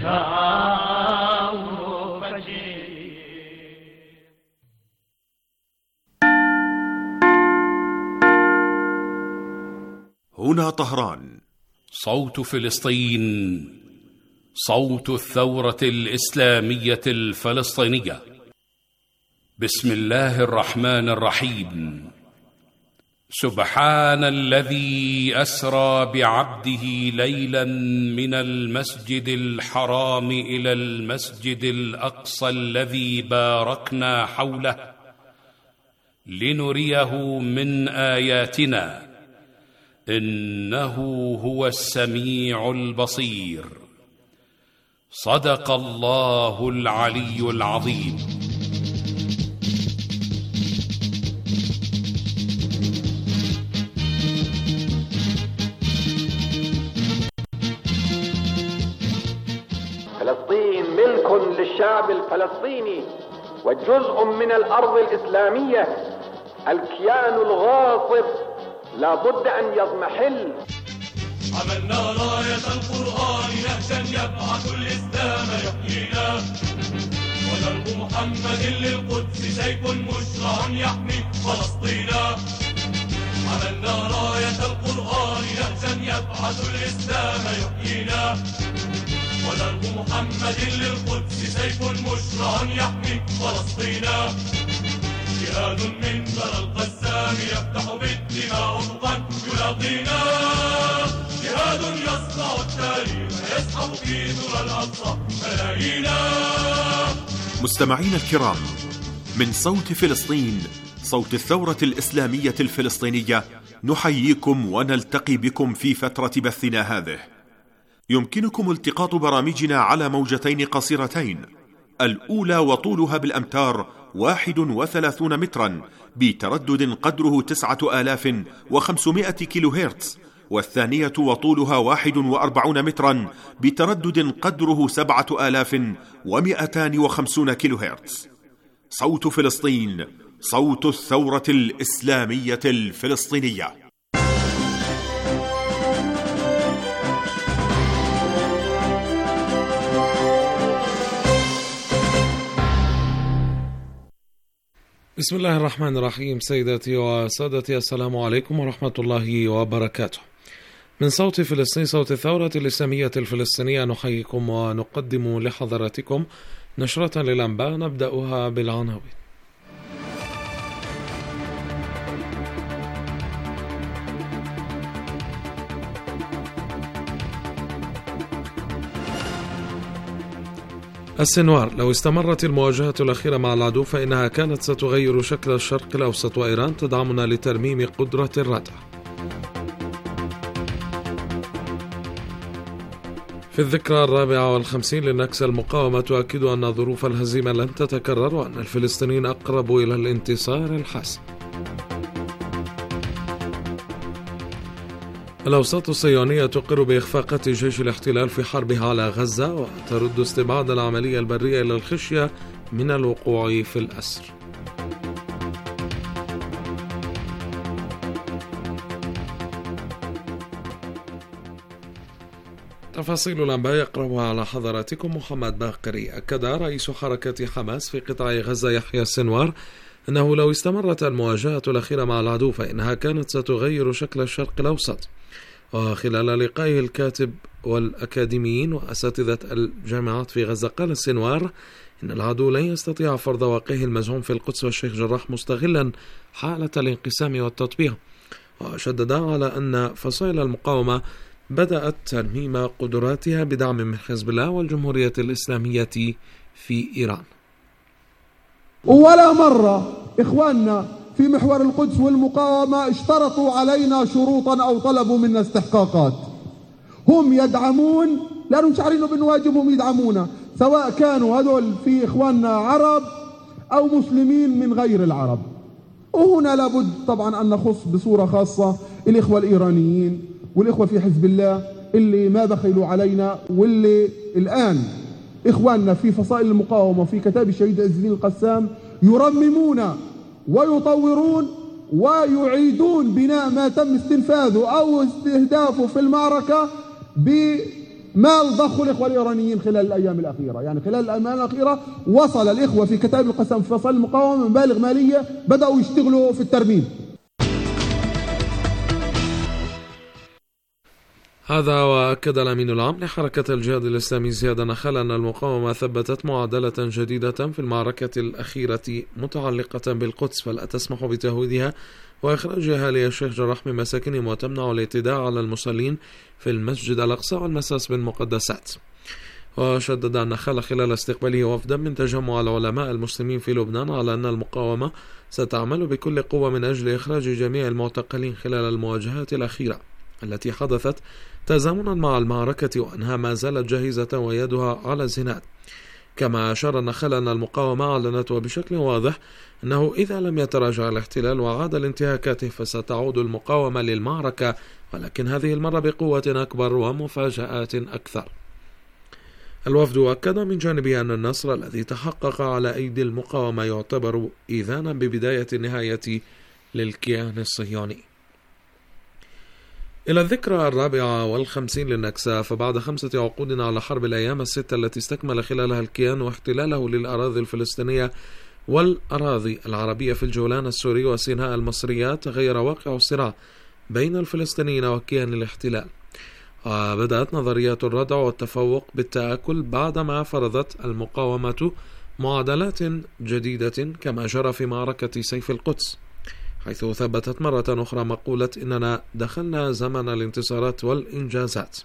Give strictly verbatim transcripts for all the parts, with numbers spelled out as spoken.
هنا طهران، صوت فلسطين، صوت الثورة الإسلامية الفلسطينية. بسم الله الرحمن الرحيم. سبحان الذي أسرى بعبده ليلا من المسجد الحرام إلى المسجد الأقصى الذي باركنا حوله لنريه من آياتنا إنه هو السميع البصير. صدق الله العلي العظيم. فلسطين ملك للشعب الفلسطيني وجزء من الأرض الإسلامية. الكيان الغاصب لا بد أن يضمحل. عملنا راية القرآن نهجا يبعث الإسلام يحيينا، ودرب محمد للقدس سيف مشرع يحمي فلسطينا. عملنا راية القرآن نهجا يبعث الإسلام يحيينا، ودرب محمد للقدس سيف مشرع يحمي فلسطينا. جهاد من ثرى القسام يفتح بالدماء أفقا يلاقينا، جهاد يصنع التاريخ يسحب في ثرى الأقصى ملايينا. مستمعين الكرام، من صوت فلسطين، صوت الثورة الإسلامية الفلسطينية، نحييكم ونلتقي بكم في فترة بثنا هذه. يمكنكم التقاط برامجنا على موجتين قصيرتين، الأولى وطولها بالأمتار واحد وثلاثون مترا بتردد قدره تسعة آلاف وخمسمائة كيلو هرتز، والثانية وطولها واحد وأربعون مترا بتردد قدره سبعة آلاف ومئتان وخمسون كيلو هرتز. صوت فلسطين، صوت الثورة الإسلامية الفلسطينية. بسم الله الرحمن الرحيم. سيداتي وسادتي، السلام عليكم ورحمة الله وبركاته. من صوت فلسطين، صوت الثورة الإسلامية الفلسطينية، نحييكم ونقدم لحضراتكم نشرة للأنباء نبدأها بالعناوين. السنوار: لو استمرت المواجهة الأخيرة مع العدو فإنها كانت ستغير شكل الشرق الأوسط، وإيران تدعمنا لترميم قدرة الردع. في الذكرى الرابعة والخمسين للنكسة، المقاومة تؤكد أن ظروف الهزيمة لن تتكرر وأن الفلسطينيين أقرب إلى الانتصار الحاسم. الأوساط الصهيونية تقر بإخفاقات جيش الاحتلال في حربها على غزة، وترد استبعاد العملية البرية إلى الخشية من الوقوع في الأسر. تفاصيل الأنباء يقرأها على حضراتكم محمد باقري. أكد رئيس حركة حماس في قطاع غزة يحيى السنوار أنه لو استمرت المواجهة الأخيرة مع العدو فإنها كانت ستغير شكل الشرق الأوسط. وخلال لقائه الكاتب والأكاديميين وأساتذة الجامعات في غزة، قال السنوار إن العدو لن يستطيع فرض واقعه المزعوم في القدس والشيخ جراح مستغلا حالة الانقسام والتطبيع، وشدد على أن فصائل المقاومة بدأت ترميم قدراتها بدعم من حزب الله والجمهورية الإسلامية في إيران. ولا مرة إخواننا في محور القدس والمقاومة اشترطوا علينا شروطا أو طلبوا منا استحقاقات. هم يدعمون لأنهم مش عارفين بنواجبهم يدعمونا، سواء كانوا هذول في إخواننا عرب أو مسلمين من غير العرب. وهنا لابد طبعا أن نخص بصورة خاصة الإخوة الإيرانيين والإخوة في حزب الله اللي ما بخلوا علينا، واللي الآن إخواننا في فصائل المقاومة وفي كتاب الشهيد عز الدين القسام يرممون ويطورون ويعيدون بناء ما تم استنفاذه أو استهدافه في المعركة ما ضخوا الإخوة الإيرانيين خلال الأيام الأخيرة. يعني خلال الأيام الأخيرة وصل الإخوة في كتائب القسام في فصائل المقاومة مبالغ مالية بدأوا يشتغلوا في الترميم. هذا وأكد الأمين العام لحركة الجهاد الإسلامي زياد نخل أن المقاومة ثبتت معادلة جديدة في المعركة الأخيرة متعلقة بالقدس، فلا تسمح بتهويدها وإخراج أهالي الشيخ جراح من مساكنهم وتمنع الاعتداء على المصلين في المسجد الأقصى والمساس بالمقدسات. وشدد النخل خلال استقباله وفدا من تجمع العلماء المسلمين في لبنان على أن المقاومة ستعمل بكل قوة من أجل إخراج جميع المعتقلين خلال المواجهات الأخيرة التي حدثت تزامنا مع المعركة، وأنها ما زالت جاهزة ويدها على الزناد. كما أشار النخل أن المقاومة أعلنت وبشكل واضح أنه إذا لم يتراجع الاحتلال وعاد لانتهاكاته فستعود المقاومة للمعركة، ولكن هذه المرة بقوة أكبر ومفاجآت أكثر. الوفد أكد من جانبه أن النصر الذي تحقق على أيدي المقاومة يعتبر إذانا ببداية النهاية للكيان الصهيوني. إلى الذكرى الرابعة والخمسين للنكسة، فبعد خمسة عقود على حرب الأيام الستة التي استكمل خلالها الكيان واحتلاله للأراضي الفلسطينية والأراضي العربية في الجولان السوري وسيناء المصرية، تغير واقع الصراع بين الفلسطينيين وكيان الاحتلال، وبدأت نظريات الردع والتفوق بالتآكل بعدما فرضت المقاومة معادلات جديدة كما جرى في معركة سيف القدس، حيث ثبتت مرة أخرى مقولة إننا دخلنا زمن الانتصارات والإنجازات،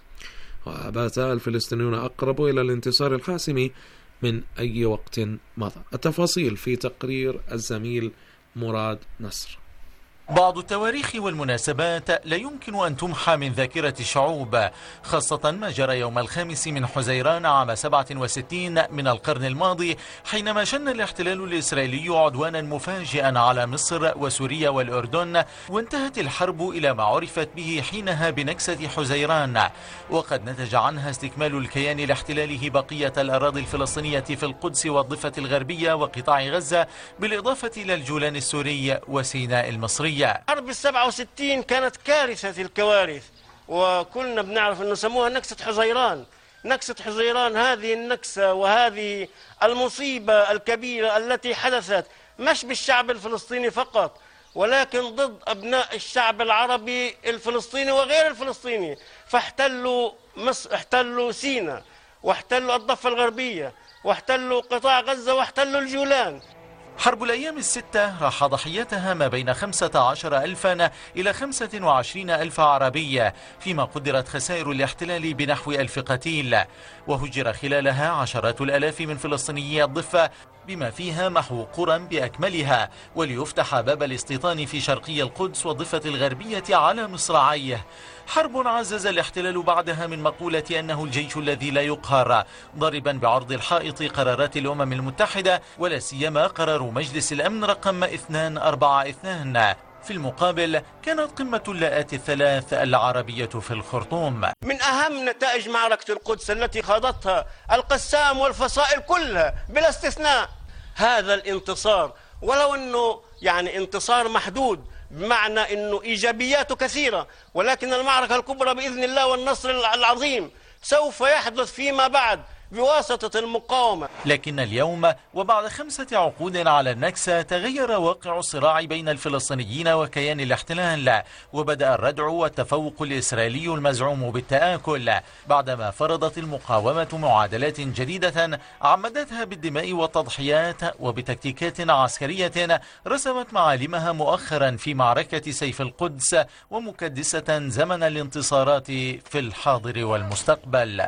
وبات الفلسطينيون أقرب إلى الانتصار الحاسم من أي وقت مضى. التفاصيل في تقرير الزميل مراد نصر. بعض التواريخ والمناسبات لا يمكن أن تمحى من ذاكرة الشعوب، خاصة ما جرى يوم الخامس من حزيران عام سبعة وستين من القرن الماضي، حينما شن الاحتلال الإسرائيلي عدوانا مفاجئا على مصر وسوريا والأردن، وانتهت الحرب إلى ما عرفت به حينها بنكسة حزيران، وقد نتج عنها استكمال الكيان لاحتلاله بقية الأراضي الفلسطينية في القدس والضفة الغربية وقطاع غزة، بالإضافة إلى الجولان السوري وسيناء المصرية. حرب السبعة وستين كانت كارثة الكوارث، وكلنا بنعرف أنه سموها نكسة حزيران. نكسة حزيران هذه النكسة وهذه المصيبة الكبيرة التي حدثت مش بالشعب الفلسطيني فقط، ولكن ضد أبناء الشعب العربي الفلسطيني وغير الفلسطيني، فاحتلوا مصر، احتلوا سيناء، واحتلوا الضفة الغربية، واحتلوا قطاع غزة، واحتلوا الجولان. حرب الأيام الستة راح ضحيتها ما بين خمسة عشر ألفا إلى خمسة وعشرين ألف عربية، فيما قدرت خسائر الاحتلال بنحو ألف قتيل، وهجر خلالها عشرات الألاف من فلسطينيي الضفة، بما فيها محو قرى بأكملها، وليفتح باب الاستيطان في شرقي القدس والضفة الغربية على مصراعيه. حرب عزز الاحتلال بعدها من مقولة أنه الجيش الذي لا يقهر، ضربا بعرض الحائط قرارات الأمم المتحدة، ولا سيما قرار مجلس الأمن رقم اثنين أربعة اثنين. في المقابل كانت قمة اللاءات الثلاث العربية في الخرطوم. من أهم نتائج معركة القدس التي خاضتها القسام والفصائل كلها بلا استثناء هذا الانتصار، ولو أنه يعني انتصار محدود بمعنى أنه إيجابياته كثيرة، ولكن المعركة الكبرى بإذن الله والنصر العظيم سوف يحدث فيما بعد بواسطة المقاومة. لكن اليوم وبعد خمسة عقود على النكسة تغير واقع الصراع بين الفلسطينيين وكيان الاحتلال، وبدأ الردع والتفوق الإسرائيلي المزعوم بالتآكل، بعدما فرضت المقاومة معادلات جديدة عمدتها بالدماء والتضحيات وبتكتيكات عسكرية رسمت معالمها مؤخرا في معركة سيف القدس، ومكدسة زمن الانتصارات في الحاضر والمستقبل.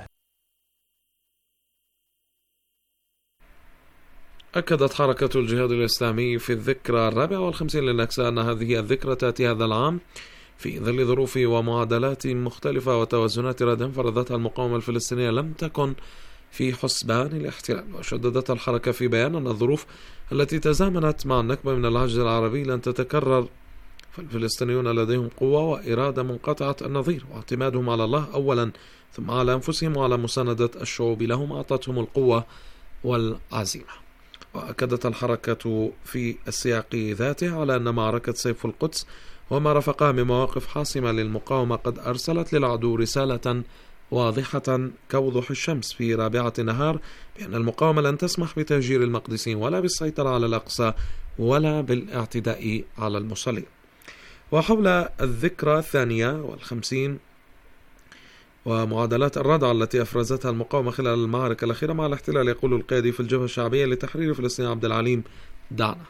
أكدت حركة الجهاد الإسلامي في الذكرى الرابعة والخمسين للنكسة أن هذه الذكرى تأتي هذا العام في ظل ظروف ومعادلات مختلفة وتوازنات ردع فرضتها المقاومة الفلسطينية لم تكن في حسبان الاحتلال. وشددت الحركة في بيان أن الظروف التي تزامنت مع النكبة من العجز العربي لن تتكرر، فالفلسطينيون لديهم قوة وإرادة منقطعة النظير، واعتمادهم على الله أولا ثم على أنفسهم وعلى مساندة الشعوب لهم أعطتهم القوة والعزيمة. وأكدت الحركة في السياق ذاته على أن معركة سيف القدس وما رافقها من مواقف حاسمة للمقاومة قد أرسلت للعدو رسالة واضحة كوضوح الشمس في رابعة النهار بأن المقاومة لن تسمح بتهجير المقدسين ولا بالسيطرة على الأقصى ولا بالاعتداء على المصلين. وحول الذكرى الثانية والخمسين ومعادلات الردع التي أفرزتها المقاومة خلال المعركة الأخيرة مع الاحتلال، يقول القيادي في الجبهة الشعبية لتحرير فلسطين عبد العليم دعنا: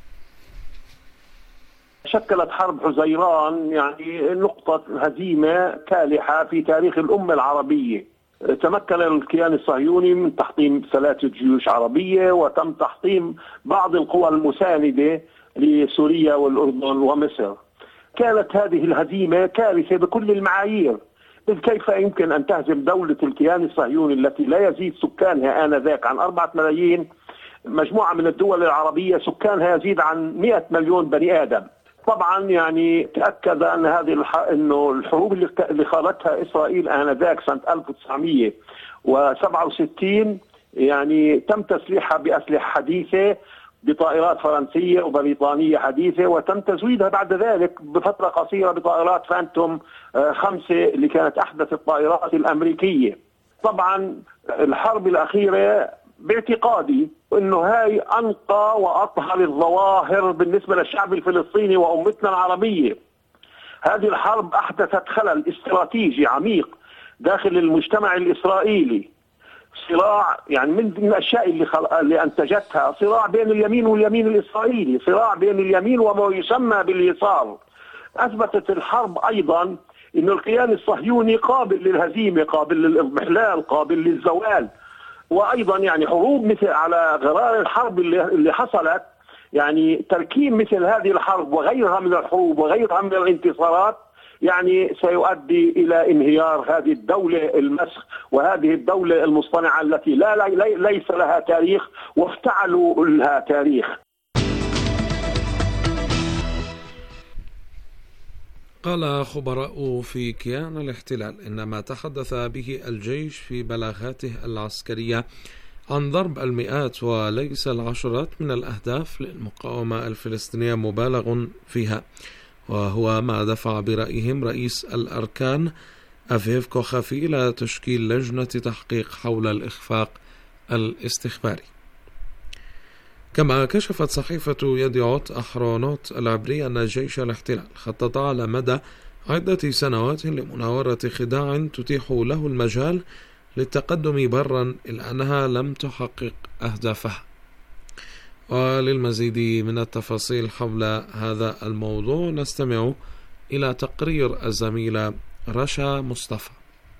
شكلت حرب حزيران يعني نقطة هزيمة كالحة في تاريخ الأمة العربية. تمكن الكيان الصهيوني من تحطيم ثلاثة جيوش عربية، وتم تحطيم بعض القوى المساندة لسوريا والأردن ومصر. كانت هذه الهزيمة كارثة بكل المعايير، إذ كيف يمكن أن تهزم دولة الكيان الصهيوني التي لا يزيد سكانها آنذاك عن أربعة ملايين، مجموعة من الدول العربية سكانها يزيد عن مئة مليون بني آدم. طبعا يعني تأكد أن هذه الح... إنه الحروب اللي, اللي خاضتها إسرائيل آنذاك سنة ألف وتسعمئة وسبعة وستين يعني تم تسليحها بأسلحة حديثة بطائرات فرنسية وبريطانية حديثة، وتم تزويدها بعد ذلك بفترة قصيرة بطائرات فانتوم خمسة اللي كانت أحدث الطائرات الأمريكية. طبعا الحرب الأخيرة باعتقادي انه هاي انقى واطهر الظواهر بالنسبه للشعب الفلسطيني وامتنا العربيه. هذه الحرب احدثت خلل استراتيجي عميق داخل المجتمع الاسرائيلي. صراع يعني من الاشياء اللي خل... اللي انتجتها صراع بين اليمين واليمين الاسرائيلي، صراع بين اليمين وما يسمى باليسار. اثبتت الحرب ايضا انه الكيان الصهيوني قابل للهزيمه، قابل للاضمحلال، قابل للزوال. وايضا يعني حروب مثل على غرار الحرب اللي اللي حصلت، يعني تركيب مثل هذه الحرب وغيرها من الحروب وغيرها من الانتصارات يعني سيؤدي الى انهيار هذه الدوله المسخ وهذه الدوله المصطنعه التي لا, لا ليس لها تاريخ وافتعلوا لها تاريخ. قال خبراء في كيان الاحتلال إن ما تحدث به الجيش في بلاغاته العسكرية عن ضرب المئات وليس العشرات من الأهداف للمقاومة الفلسطينية مبالغ فيها، وهو ما دفع برأيهم رئيس الأركان أفيف كوخافي إلى تشكيل لجنة تحقيق حول الإخفاق الاستخباري. كما كشفت صحيفة يديعوت أحرونوت العبري أن جيش الاحتلال خطط على مدى عدة سنوات لمناورة خداع تتيح له المجال للتقدم برا إلا أنها لم تحقق أهدافها. وللمزيد من التفاصيل حول هذا الموضوع نستمع إلى تقرير الزميلة رشا مصطفى.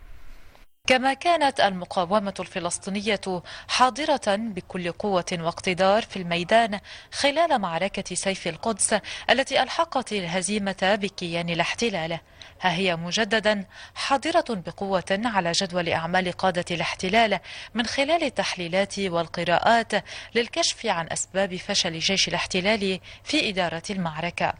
كما كانت المقاومة الفلسطينية حاضرة بكل قوة واقتدار في الميدان خلال معركة سيف القدس التي ألحقت الهزيمة بكيان الاحتلال، ها هي مجددا حاضرة بقوة على جدول أعمال قادة الاحتلال من خلال التحليلات والقراءات للكشف عن أسباب فشل جيش الاحتلال في إدارة المعركة.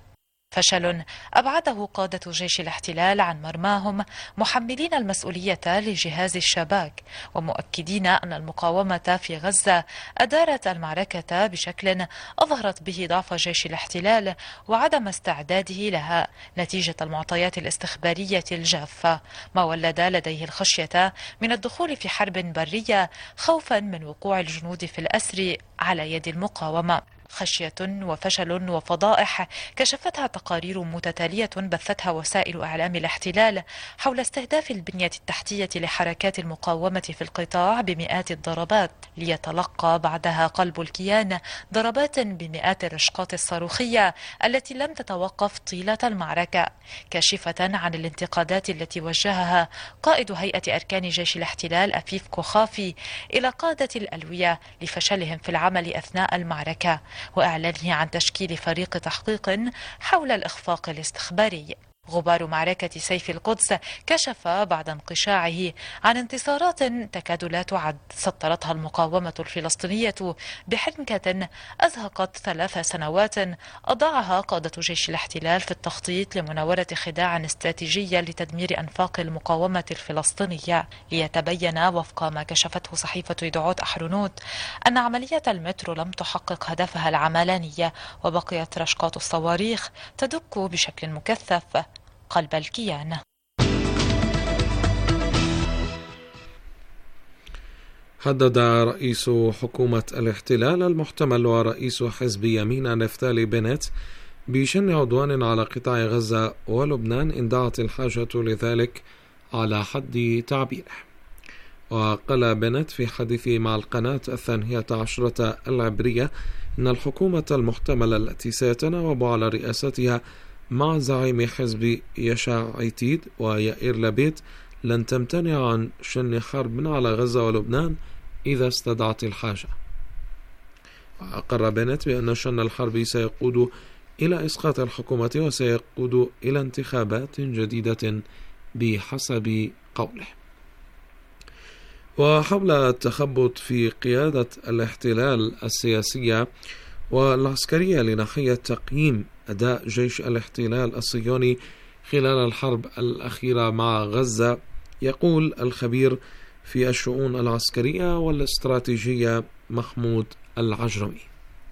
فشل أبعده قادة جيش الاحتلال عن مرماهم، محملين المسؤولية لجهاز الشباك ومؤكدين أن المقاومة في غزة أدارت المعركة بشكل أظهرت به ضعف جيش الاحتلال وعدم استعداده لها نتيجة المعطيات الاستخبارية الجافة، ما ولد لديه الخشية من الدخول في حرب برية خوفا من وقوع الجنود في الأسر على يد المقاومة. خشية وفشل وفضائح كشفتها تقارير متتالية بثتها وسائل إعلام الاحتلال حول استهداف البنية التحتية لحركات المقاومة في القطاع بمئات الضربات، ليتلقى بعدها قلب الكيان ضربات بمئات الرشقات الصاروخية التي لم تتوقف طيلة المعركة، كاشفة عن الانتقادات التي وجهها قائد هيئة أركان جيش الاحتلال أفيف كوخافي إلى قادة الألوية لفشلهم في العمل أثناء المعركة، وإعلانه عن تشكيل فريق تحقيق حول الإخفاق الاستخباري. غبار معركة سيف القدس كشف بعد انقشاعه عن انتصارات تكاد لا تعد سطرتها المقاومة الفلسطينية بحنكة أزهقت ثلاث سنوات أضاعها قادة جيش الاحتلال في التخطيط لمناورة خداع استراتيجية لتدمير أنفاق المقاومة الفلسطينية، ليتبين وفق ما كشفته صحيفة يديعوت أحرونوت أن عملية المترو لم تحقق هدفها العملاني، وبقيت رشقات الصواريخ تدك بشكل مكثف قلب الكيان. حدد رئيس حكومة الاحتلال المحتمل ورئيس حزب يمين نفتالي بنت بشن عدوان على قطاع غزة ولبنان إن دعت الحاجة لذلك على حد تعبيره. وقال بنت في حديثه مع القناة الثانية عشرة العبرية إن الحكومة المحتملة التي سيتناوب على رئاستها مع زعيم حزب يشع عتيد ويائير لبيد لن تمتنع عن شن حرب على غزة ولبنان إذا استدعت الحاجة. وأقر بنت بأن شن الحرب سيقود إلى إسقاط الحكومة وسيقود إلى انتخابات جديدة بحسب قوله. وحول التخبط في قيادة الاحتلال السياسية والعسكرية لناحية تقييم أداء جيش الاحتلال الصهيوني خلال الحرب الأخيرة مع غزة، يقول الخبير في الشؤون العسكرية والاستراتيجية محمود العجرمي: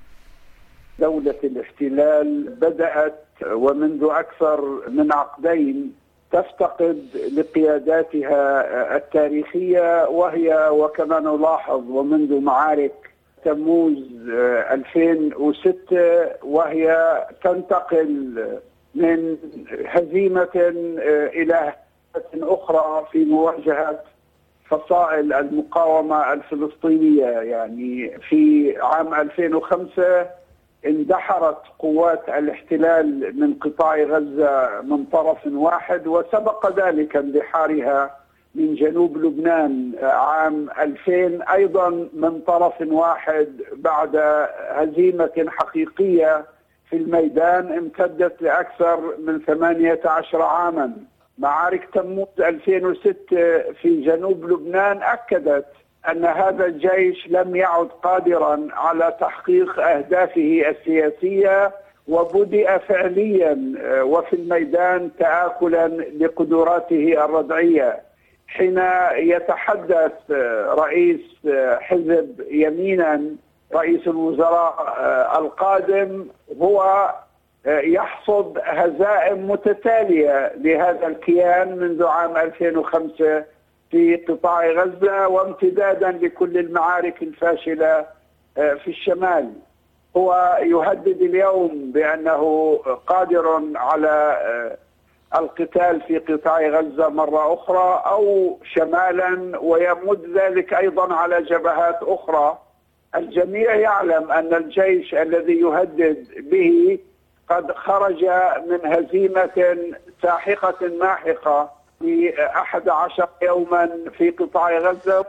دولة الاحتلال بدأت ومنذ أكثر من عقدين تفتقد لقياداتها التاريخية، وهي وكما نلاحظ ومنذ معارك تموز ألفين وستة وهي تنتقل من هزيمة إلى هزيمة أخرى في مواجهة فصائل المقاومة الفلسطينية. يعني في عام ألفين وخمسة اندحرت قوات الاحتلال من قطاع غزة من طرف واحد، وسبق ذلك اندحارها من جنوب لبنان عام ألفين أيضا من طرف واحد بعد هزيمة حقيقية في الميدان امتدت لأكثر من ثمانية عشر عاما. معارك تموز ألفين وستة في جنوب لبنان أكدت أن هذا الجيش لم يعد قادرا على تحقيق أهدافه السياسية، وبدأ فعليا وفي الميدان تآكلا لقدراته الردعية. حين يتحدث رئيس حزب يمينا رئيس الوزراء القادم هو يحصد هزائم متتالية لهذا الكيان منذ عام ألفين وخمسة في قطاع غزة، وامتدادا لكل المعارك الفاشلة في الشمال. هو يهدد اليوم بأنه قادر على القتال في قطاع غزة مرة أخرى أو شمالا، ويمد ذلك أيضا على جبهات أخرى. الجميع يعلم أن الجيش الذي يهدد به قد خرج من هزيمة ساحقة ماحقة لأحد عشر يوما في قطاع غزة.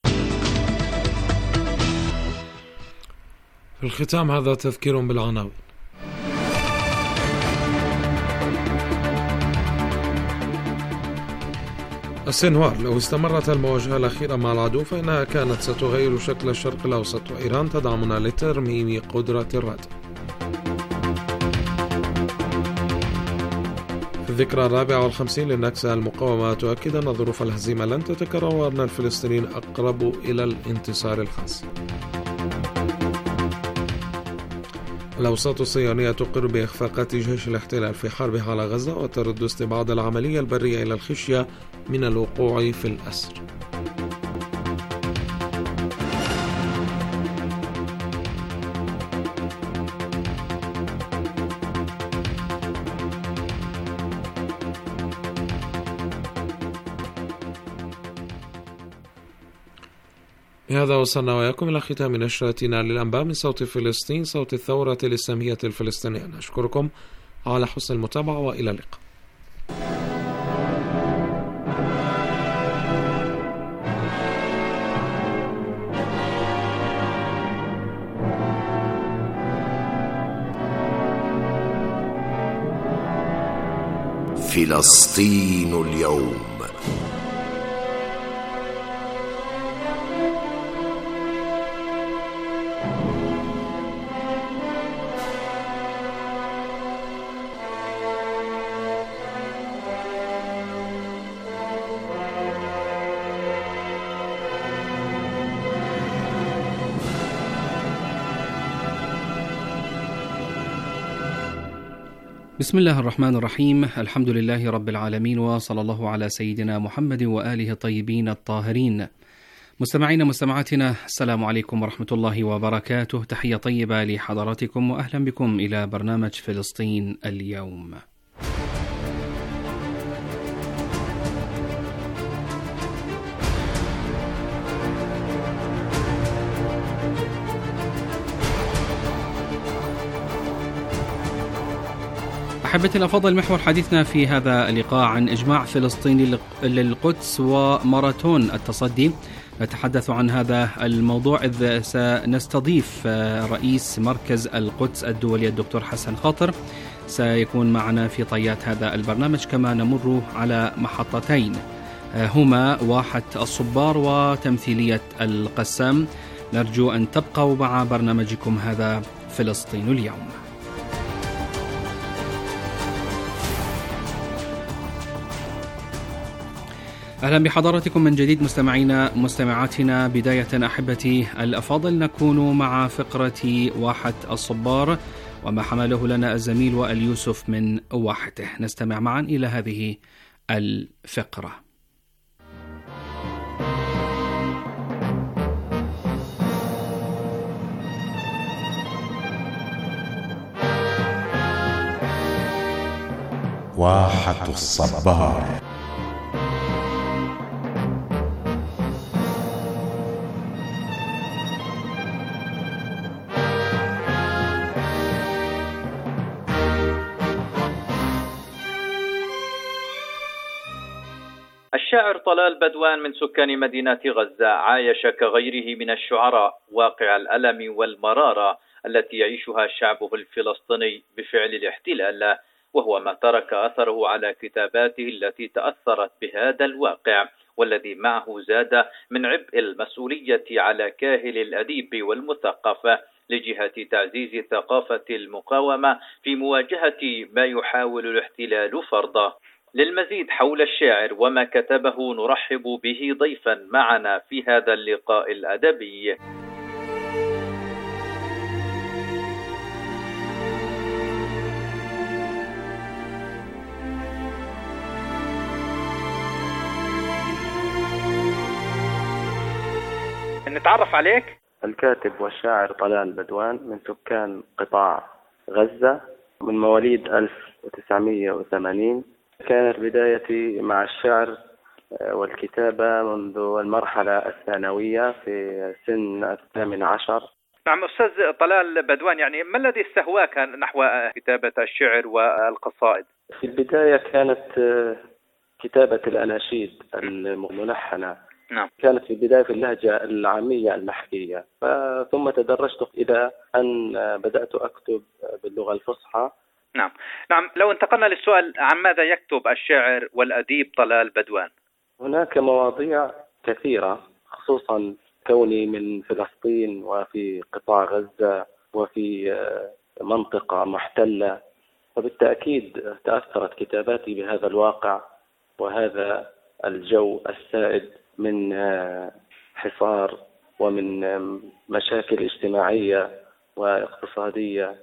في الختام هذا تذكير بالعناوين. السنوار: لو استمرت المواجهة الأخيرة مع العدو فإنها كانت ستغير شكل الشرق الأوسط، وإيران تدعمنا لترميم قدرة الرد. في الذكرى الرابعة والخمسين للنكسة المقاومة تؤكد أن ظروف الهزيمة لن تتكرر وأن الفلسطينيين أقرب إلى الانتصار الحاسم. الأوساط الصهيونية تقر بإخفاقات جيش الاحتلال في حربه على غزة وترد استبعاد العملية البرية إلى الخشية من الوقوع في الأسر. بهذا وصلنا وياكم إلى ختام نشرتنا للأنباء من صوت فلسطين، صوت الثورة الإسلامية الفلسطينية. نشكركم على حسن المتابعة وإلى اللقاء. فلسطين اليوم. بسم الله الرحمن الرحيم. الحمد لله رب العالمين، وصلى الله على سيدنا محمد وآله الطيبين الطاهرين. مستمعينا مستمعاتنا، السلام عليكم ورحمة الله وبركاته. تحية طيبة لحضراتكم وأهلا بكم إلى برنامج فلسطين اليوم. أحبتي الأفاضل، محور حديثنا في هذا اللقاء عن إجماع فلسطين للقدس وماراثون التصدي. نتحدث عن هذا الموضوع إذ سنستضيف رئيس مركز القدس الدولي الدكتور حسن خاطر، سيكون معنا في طيات هذا البرنامج، كما نمر على محطتين هما واحة الصبار وتمثيلية القسام. نرجو أن تبقوا مع برنامجكم هذا فلسطين اليوم. أهلا بحضراتكم من جديد مستمعينا مستمعاتنا. بداية أحبتي الأفاضل، نكون مع فقرة واحة الصبار وما حمله لنا الزميل وائل يوسف من واحته. نستمع معا إلى هذه الفقرة. واحة الصبار. الشاعر طلال بدوان من سكان مدينة غزة عايش كغيره من الشعراء واقع الألم والمرارة التي يعيشها شعبه الفلسطيني بفعل الاحتلال، وهو ما ترك أثره على كتاباته التي تأثرت بهذا الواقع، والذي معه زاد من عبء المسؤولية على كاهل الأديب والمثقف لجهة تعزيز ثقافة المقاومة في مواجهة ما يحاول الاحتلال فرضه. للمزيد حول الشاعر وما كتبه نرحب به ضيفا معنا في هذا اللقاء الأدبي. نتعرف عليك. الكاتب والشاعر طلال بدوان من سكان قطاع غزة، من مواليد ألف وتسعمائة وثمانين. كانت بدايتي مع الشعر والكتابة منذ المرحلة الثانوية في سن الثامن عشر. نعم أستاذ طلال بدوان، يعني ما الذي استهواك نحو كتابة الشعر والقصائد؟ في البداية كانت كتابة الأناشيد الملحنة. نعم. كانت في البداية في اللهجة العامية المحكية، ثم تدرجت إلى أن بدأت أكتب باللغة الفصحى. نعم نعم لو انتقلنا للسؤال، عن ماذا يكتب الشاعر والأديب طلال بدوان؟ هناك مواضيع كثيرة، خصوصا كوني من فلسطين وفي قطاع غزة وفي منطقة محتلة، فبالتأكيد تأثرت كتاباتي بهذا الواقع وهذا الجو السائد من حصار ومن مشاكل اجتماعية واقتصادية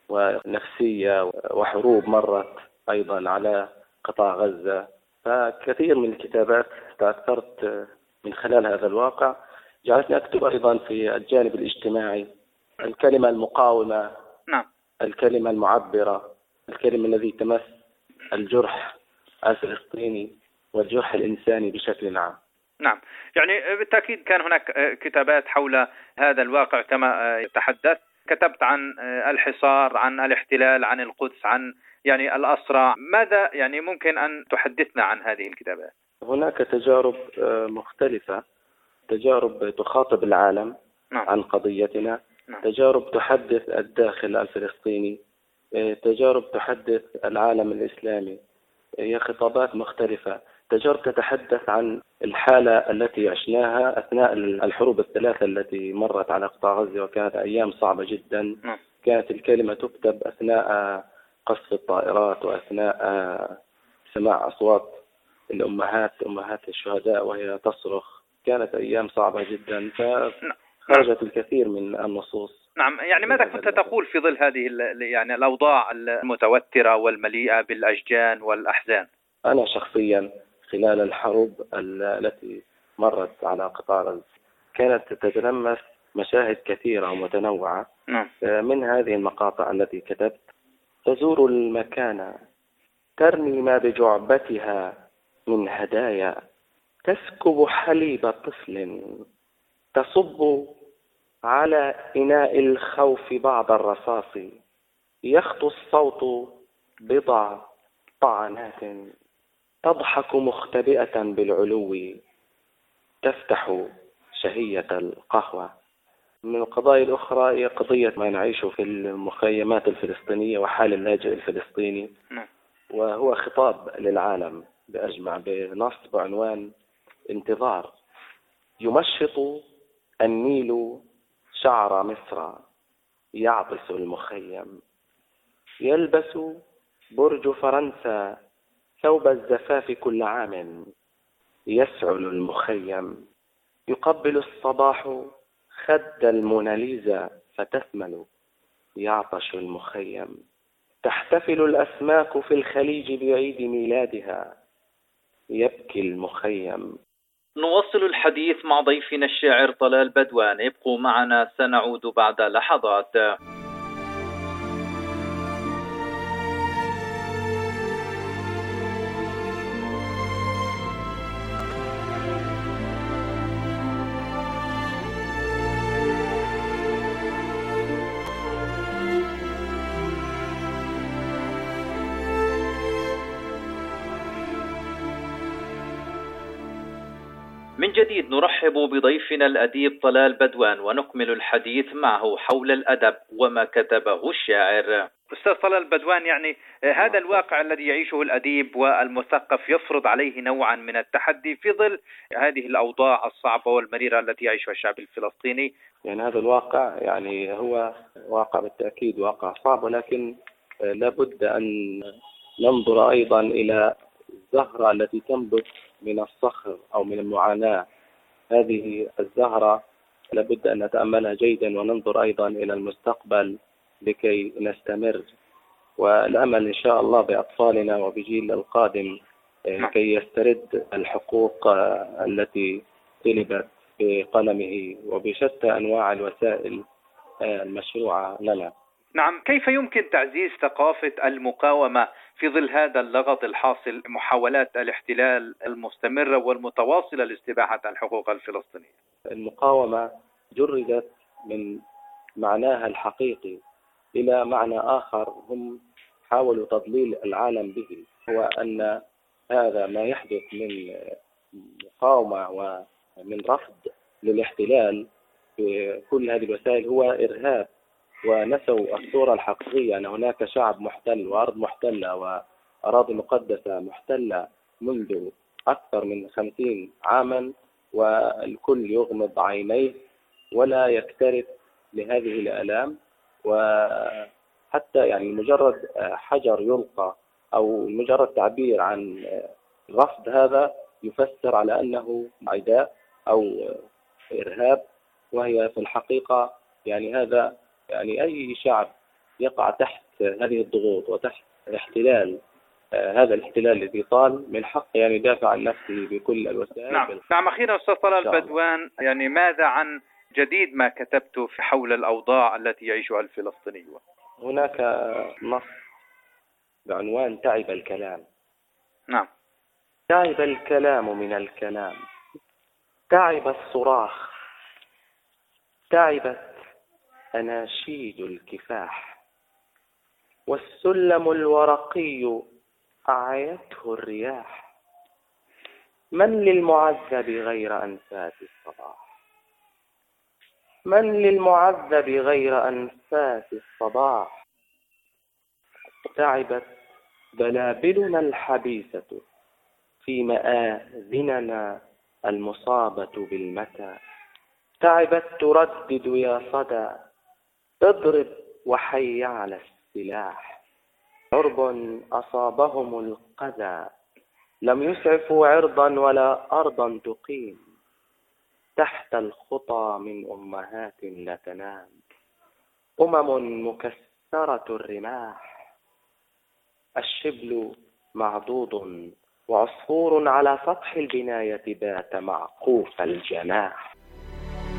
ونفسية وحروب مرت أيضا على قطاع غزة. فكثير من الكتابات تأثرت من خلال هذا الواقع، جعلتني أكتب أيضا في الجانب الاجتماعي، الكلمة المقاومة. نعم. الكلمة المعبرة، الكلمة الذي تمس الجرح الفلسطيني والجرح الإنساني بشكل عام. نعم، يعني بالتأكيد كان هناك كتابات حول هذا الواقع كما تحدثت. كتبت عن الحصار، عن الاحتلال، عن القدس، عن يعني الأسرى. ماذا يعني ممكن أن تحدثنا عن هذه الكتابات؟ هناك تجارب مختلفة، تجارب تخاطب العالم. نعم. عن قضيتنا. نعم. تجارب تحدث الداخل الفلسطيني، تجارب تحدث العالم الإسلامي. هي خطابات مختلفة، تجارب تتحدث عن الحالة التي عشناها أثناء الحروب الثلاثة التي مرت على قطاع غزة، وكانت أيام صعبة جدا. نعم. كانت الكلمة تكتب أثناء قصف الطائرات وأثناء سماع أصوات الأمهات أمهات الشهداء وهي تصرخ. كانت أيام صعبة جدا، فخرجت الكثير من النصوص. نعم، يعني ماذا كنت تقول في ظل هذه يعني الأوضاع المتوترة والمليئة بالأشجان والأحزان؟ أنا شخصيا خلال الحروب التي مرت على قطاع غزة كانت تتلمس مشاهد كثيرة ومتنوعة. نعم. من هذه المقاطع التي كتبت: تزور المكان، ترمي ما بجعبتها من هدايا، تسكب حليب طفل، تصب على إناء الخوف بعض الرصاص، يخطو الصوت بضع طعنات، تضحك مختبئة بالعلو، تفتح شهية القهوة. من القضايا الأخرى هي قضية ما نعيشه في المخيمات الفلسطينية وحال اللاجئ الفلسطيني، وهو خطاب للعالم بأجمع بنص بعنوان انتظار. يمشط النيل شعر مصر، يعطس المخيم، يلبس برج فرنسا ثوب الزفاف كل عام، يسعل المخيم، يقبل الصباح خد الموناليزا فتثمل، يعطش المخيم، تحتفل الأسماك في الخليج بعيد ميلادها، يبكي المخيم. نواصل الحديث مع ضيفنا الشاعر طلال بدوان، ابقوا معنا سنعود بعد لحظات. من جديد نرحب بضيفنا الأديب طلال بدوان ونكمل الحديث معه حول الأدب وما كتبه الشاعر. أستاذ طلال بدوان، يعني هذا الواقع الذي يعيشه الأديب والمثقف يفرض عليه نوعا من التحدي في ظل هذه الأوضاع الصعبة والمريرة التي يعيشها الشعب الفلسطيني. يعني هذا الواقع يعني هو واقع بالتأكيد واقع صعب، ولكن لابد أن ننظر أيضا إلى الزهرة التي تنبت من الصخر أو من المعاناة. هذه الزهرة لابد أن نتأملها جيدا وننظر أيضا إلى المستقبل لكي نستمر، والأمل إن شاء الله بأطفالنا وبجيل القادم كي يسترد الحقوق التي طلبت بقلمه وبشتى أنواع الوسائل المشروعة لنا. نعم، كيف يمكن تعزيز ثقافة المقاومة في ظل هذا اللغط الحاصل، محاولات الاحتلال المستمرة والمتواصلة لاستباحة الحقوق الفلسطينية؟ المقاومة جردت من معناها الحقيقي إلى معنى آخر هم حاولوا تضليل العالم به، هو أن هذا ما يحدث من مقاومة ومن رفض للاحتلال بكل هذه الوسائل هو إرهاب، ونسوا الصورة الحقيقية أن هناك شعب محتل وأرض محتلة وأراضي مقدسة محتلة منذ أكثر من خمسين عاما، والكل يغمض عينيه ولا يكترث لهذه الآلام، وحتى يعني مجرد حجر يلقى أو مجرد تعبير عن رفض هذا يفسر على أنه عداء أو إرهاب، وهي في الحقيقة يعني هذا يعني أي شعب يقع تحت هذه الضغوط وتحت احتلال آه هذا الاحتلال الذي طال من حق يعني يدافع عن نفسه بكل الوسائل. نعم. نعم. أخيرا أستاذ طلال بدوان، يعني ماذا عن جديد ما كتبته في حول الأوضاع التي يعيشها الفلسطينيون؟ هناك نص بعنوان تعب الكلام. نعم. تعب الكلام من الكلام، تعب الصراخ، تعبت أناشيد الكفاح، والسلم الورقي أعيته الرياح. من للمعذب غير أنفاس الصباح؟ من للمعذب غير أنفاس الصباح؟ تعبت بلابلنا الحبيسة في مآذننا المصابة بالمتى. تعبت تردد يا صدى اضرب وحي على السلاح. عرب أصابهم القذى لم يسعفوا عرضا ولا أرضا تقيم. تحت الخطى من أمهات لا تنام، أمم مكسرة الرماح. الشبل معضوض وعصفور على سطح البناية بات معقوف الجناح.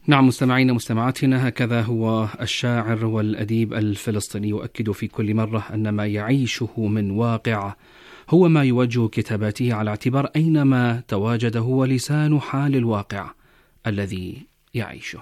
نعم مستمعين مستمعاتنا، هكذا هو الشاعر والأديب الفلسطيني يؤكد في كل مرة أن ما يعيشه من واقع هو ما يوجه كتاباته، على اعتبار أينما تواجد هو لسان حال الواقع الذي يعيشه.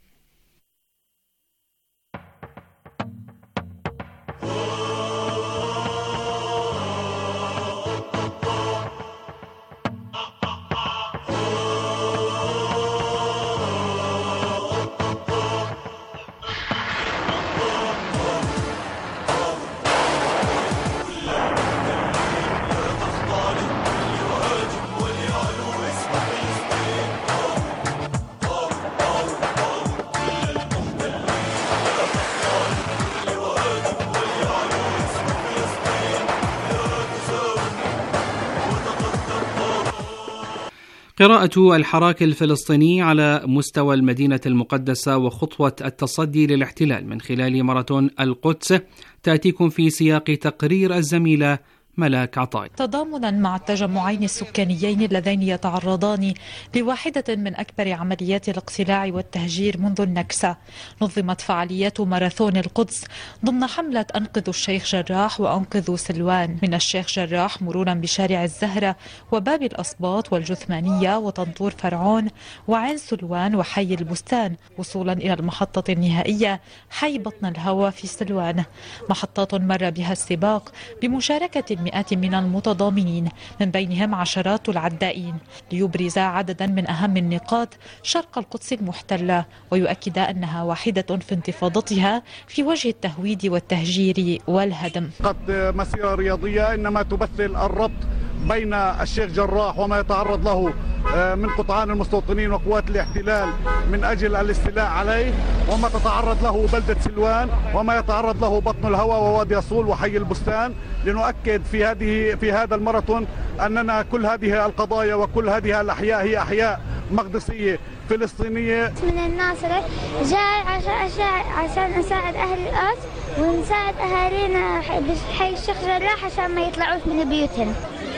قراءة الحراك الفلسطيني على مستوى المدينة المقدسة وخطوة التصدي للاحتلال من خلال ماراثون القدس تأتيكم في سياق تقرير الزميلة ملاك عطاي. تضامنا مع التجمعين السكانيين اللذين يتعرضان لواحدة من أكبر عمليات الاقتلاع والتهجير منذ النكسة، نظمت فعاليات ماراثون القدس ضمن حملة أنقذوا الشيخ جراح وأنقذوا سلوان، من الشيخ جراح مرورا بشارع الزهرة وباب الأسباط والجثمانية وطنطور فرعون وعين سلوان وحي البستان، وصولا إلى المحطة النهائية حي بطن الهوى في سلوان، محطات مر بها السباق بمشاركة مئات من المتضامنين من بينهم عشرات العدائين، ليبرز عددا من أهم النقاط شرق القدس المحتلة ويؤكد أنها واحدة في انتفاضتها في وجه التهويد والتهجير والهدم. قد مسيرة رياضية إنما تمثل الربط بين الشيخ جراح وما يتعرض له من قطعان المستوطنين وقوات الاحتلال من أجل الاستيلاء عليه، وما تتعرض له بلدة سلوان، وما يتعرض له بطن الهوى ووادي أصول وحي البستان، لنؤكد في هذه في هذا الماراثون أننا كل هذه القضايا وكل هذه الأحياء هي أحياء مقدسية فلسطينية. من الناصرة جاي عشان عشان أساعد أهل القدس ونساعد أهالينا بحي الشيخ جراح عشان ما يطلعوش من بيوتهم.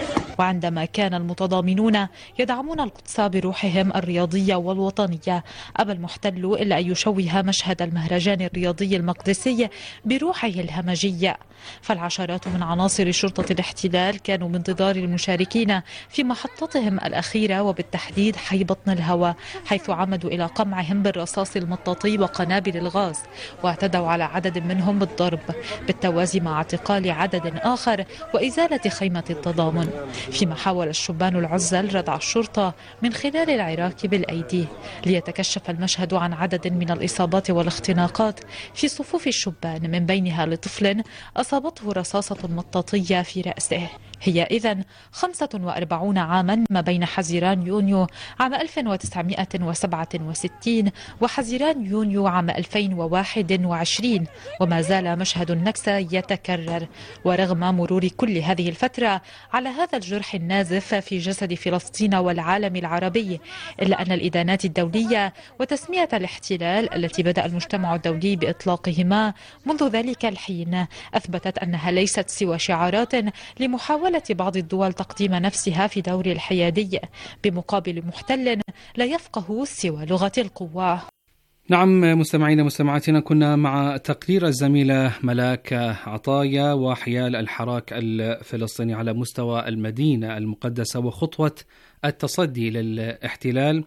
وعندما كان المتضامنون يدعمون القدس بروحهم الرياضية والوطنية، أبى المحتل إلا أن يشوه مشهد المهرجان الرياضي المقدسي بروحه الهمجية، فالعشرات من عناصر شرطة الاحتلال كانوا بانتظار المشاركين في محطتهم الأخيرة وبالتحديد حي بطن الهوى، حيث عمدوا إلى قمعهم بالرصاص المطاطي وقنابل الغاز، واعتدوا على عدد منهم بالضرب، بالتوازي مع اعتقال عدد آخر وإزالة خيمة التضامن، فيما حاول الشبان العزل ردع الشرطة من خلال العراك بالأيدي، ليتكشف المشهد عن عدد من الإصابات والاختناقات في صفوف الشبان، من بينها لطفل أصابته رصاصة مطاطية في رأسه. هي إذن خمسة وأربعين عاما ما بين حزيران يونيو عام ألف وتسعمئة وسبعة وستين وحزيران يونيو عام ألفين وواحد وعشرين، وما زال مشهد النكسة يتكرر، ورغم مرور كل هذه الفترة على هذا الجرح النازف في جسد فلسطين والعالم العربي، إلا أن الإدانات الدولية وتسمية الاحتلال التي بدأ المجتمع الدولي بإطلاقهما منذ ذلك الحين أثبتت أنها ليست سوى شعارات لمحاولة بعض الدول تقديم نفسها في دور الحيادية بمقابل محتل لا يفقه سوى لغة القوة. نعم مستمعين مستمعاتنا، كنا مع تقرير الزميلة ملاك عطايا وحيال الحراك الفلسطيني على مستوى المدينة المقدسة وخطوة التصدي للاحتلال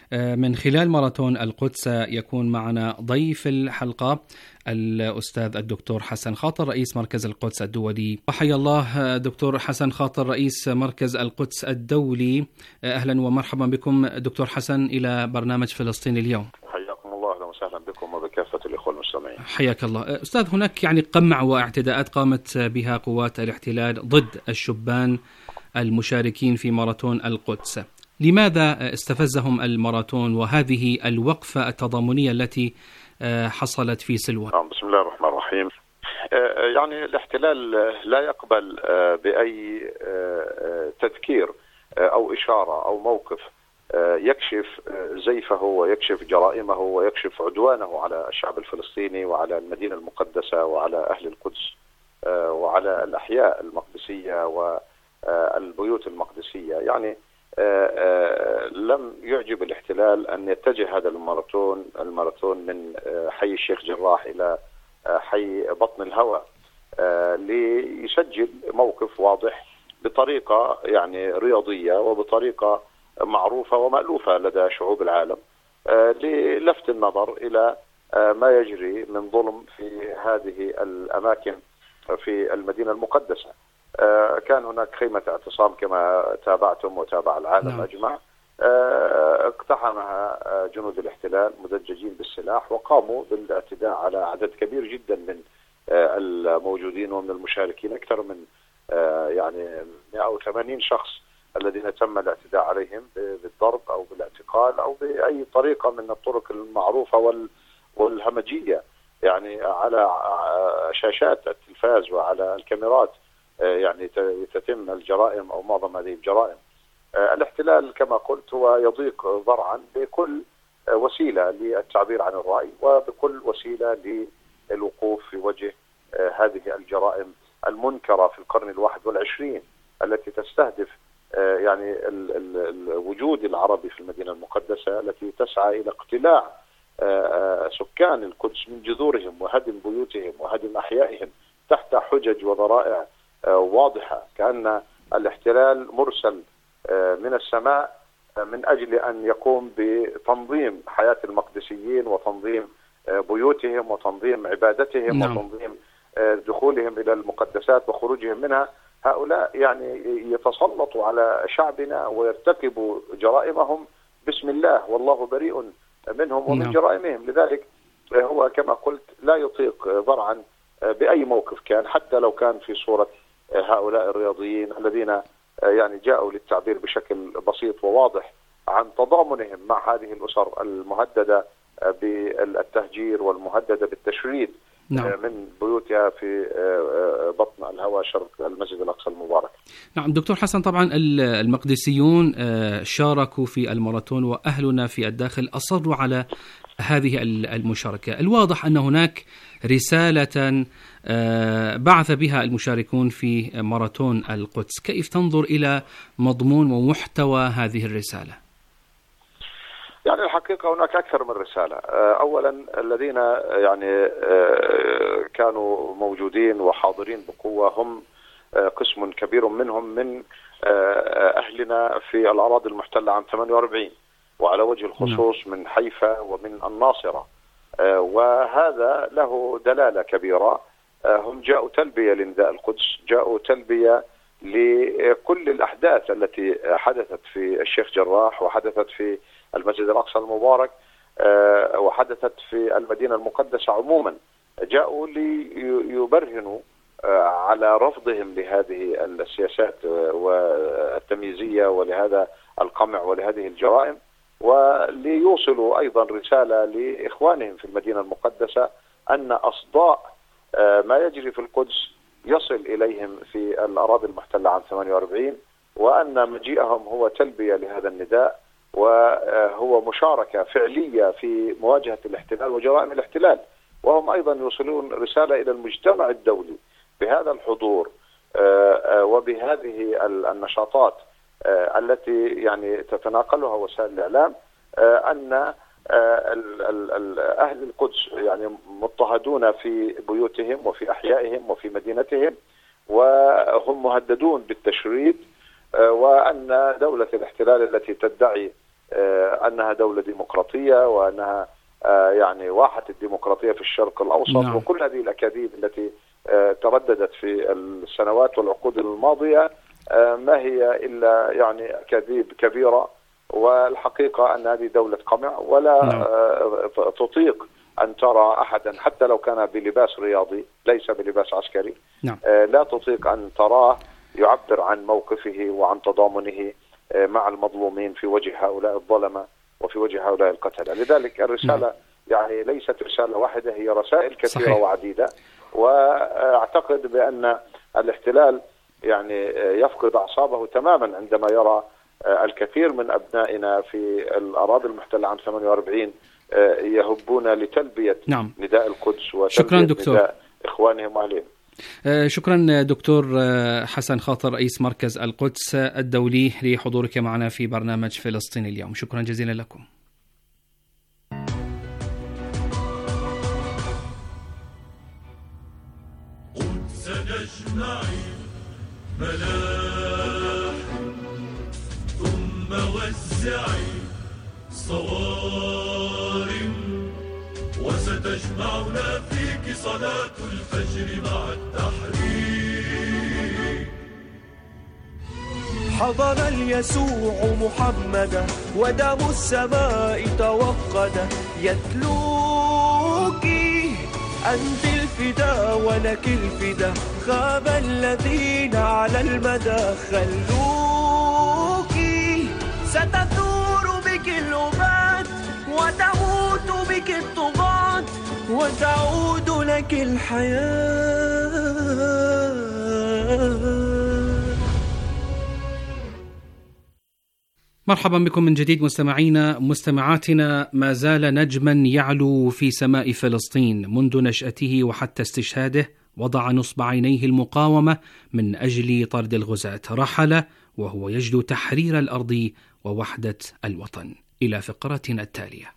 من خلال ماراثون القدس. يكون معنا ضيف الحلقة الأستاذ الدكتور حسن خاطر رئيس مركز القدس الدولي. وحيا الله دكتور حسن خاطر رئيس مركز القدس الدولي، أهلا ومرحبا بكم دكتور حسن إلى برنامج فلسطين اليوم. حياكم الله، أهلا وسهلا بكم وبكافة الإخوة المستمعين. حياك الله أستاذ. هناك يعني قمع واعتداءات قامت بها قوات الاحتلال ضد الشبان المشاركين في ماراثون القدس، لماذا استفزهم الماراثون وهذه الوقفة التضامنية التي حصلت في سلوان؟ بسم الله الرحمن الرحيم. يعني الاحتلال لا يقبل بأي تذكير أو إشارة أو موقف يكشف زيفه ويكشف جرائمه ويكشف عدوانه على الشعب الفلسطيني وعلى المدينة المقدسة وعلى أهل القدس وعلى الأحياء المقدسية والبيوت المقدسية. يعني لم يعجب الاحتلال أن يتجه هذا الماراثون الماراثون من حي الشيخ جراح إلى حي بطن الهوى ليسجل موقف واضح بطريقة يعني رياضية وبطريقة معروفة ومألوفة لدى شعوب العالم للفت النظر إلى ما يجري من ظلم في هذه الأماكن في المدينة المقدسة. كان هناك خيمة اعتصام كما تابعتم وتابع العالم نعم. أجمع اقتحمها جنود الاحتلال مدججين بالسلاح وقاموا بالاعتداء على عدد كبير جدا من الموجودين ومن المشاركين، أكثر من يعني مئة وثمانين شخص الذين تم الاعتداء عليهم بالضرب أو بالاعتقال أو بأي طريقة من الطرق المعروفة والهمجية يعني على شاشات التلفاز وعلى الكاميرات يعني تتم الجرائم أو معظم هذه الجرائم. الاحتلال كما قلت هو يضيق ذرعا بكل وسيلة للتعبير عن الرأي وبكل وسيلة للوقوف في وجه هذه الجرائم المنكرة في القرن الواحد والعشرين التي تستهدف يعني الوجود العربي في المدينة المقدسة، التي تسعى إلى اقتلاع سكان القدس من جذورهم وهدم بيوتهم وهدم أحيائهم تحت حجج وذرائع واضحة، كأن الاحتلال مرسل من السماء من أجل أن يقوم بتنظيم حياة المقدسيين وتنظيم بيوتهم وتنظيم عبادتهم نعم. وتنظيم دخولهم إلى المقدسات وخروجهم منها. هؤلاء يعني يتسلطوا على شعبنا ويرتكبوا جرائمهم بسم الله والله بريء منهم ومن نعم. جرائمهم. لذلك هو كما قلت لا يطيق ذرعا بأي موقف كان، حتى لو كان في صورة هؤلاء الرياضيين الذين يعني جاءوا للتعبير بشكل بسيط وواضح عن تضامنهم مع هذه الأسر المهددة بالتهجير والمهددة بالتشريد نعم. من بيوتها في بطن الهوى شرق المسجد الأقصى المبارك. نعم دكتور حسن، طبعا المقدسيون شاركوا في الماراثون وأهلنا في الداخل أصروا على هذه المشاركة. الواضح أن هناك رسالة بعث بها المشاركون في ماراثون القدس، كيف تنظر إلى مضمون ومحتوى هذه الرسالة؟ يعني الحقيقة هناك أكثر من رسالة. أولا الذين يعني كانوا موجودين وحاضرين بقوة هم قسم كبير منهم من أهلنا في الأراضي المحتلة عام ثمانية وأربعين، وعلى وجه الخصوص من حيفا ومن الناصرة، وهذا له دلالة كبيرة. هم جاءوا تلبية لنداء القدس، جاءوا تلبية لكل الأحداث التي حدثت في الشيخ جراح وحدثت في المسجد الأقصى المبارك وحدثت في المدينة المقدسة عموما. جاءوا ليبرهنوا على رفضهم لهذه السياسات والتمييزية ولهذا القمع ولهذه الجرائم، وليوصلوا أيضا رسالة لإخوانهم في المدينة المقدسة أن أصداء ما يجري في القدس يصل إليهم في الأراضي المحتلة عام ثمانية وأربعين، وأن مجيئهم هو تلبية لهذا النداء وهو مشاركة فعلية في مواجهة الاحتلال وجرائم الاحتلال. وهم أيضا يوصلون رسالة إلى المجتمع الدولي بهذا الحضور وبهذه النشاطات التي يعني تتناقلها وسائل الإعلام، أن أهل القدس يعني مضطهدون في بيوتهم وفي أحيائهم وفي مدينتهم وهم مهددون بالتشريد، وأن دولة الاحتلال التي تدعي أنها دولة ديمقراطية وأنها يعني واحة الديمقراطية في الشرق الأوسط نعم. وكل هذه الأكاذيب التي ترددت في السنوات والعقود الماضية ما هي إلا يعني أكاذيب كبيرة، والحقيقة أن هذه دولة قمع ولا نعم. تطيق أن ترى أحدا حتى لو كان بلباس رياضي ليس بلباس عسكري نعم. لا تطيق أن تراه يعبر عن موقفه وعن تضامنه مع المظلومين في وجه هؤلاء الظلمة وفي وجه هؤلاء القتلة. لذلك الرسالة نعم. يعني ليست رسالة واحدة، هي رسائل كثيرة صحيح. وعديدة. وأعتقد بأن الاحتلال يعني يفقد أعصابه تماما عندما يرى الكثير من أبنائنا في الأراضي المحتلة عام ثمانية وأربعين يهبون لتلبية نعم. نداء القدس وتلبية نداء إخوانهم وأهلهم. شكرا دكتور حسن خاطر، رئيس مركز القدس الدولي، لحضورك معنا في برنامج فلسطين اليوم. شكرا جزيلا لكم. قدس نجمعي ملاح ثم وزعي صوارم، وستجمعنا فيك صلاة الفجر مع التحرير. حضر اليسوع محمدا ودم السماء توقد، يتلوك أنت الفدا ولك الفدا، خاب الذين على المدى خلوك، ستثور بك الأباد وتموت بك الطغاة وتعود لك الحياة. مرحبا بكم من جديد مستمعينا مستمعاتنا. ما زال نجما يعلو في سماء فلسطين منذ نشأته وحتى استشهاده، وضع نصب عينيه المقاومة من أجل طرد الغزاة، رحل وهو يجدو تحرير الأرض ووحدة الوطن. إلى فقرتنا التالية.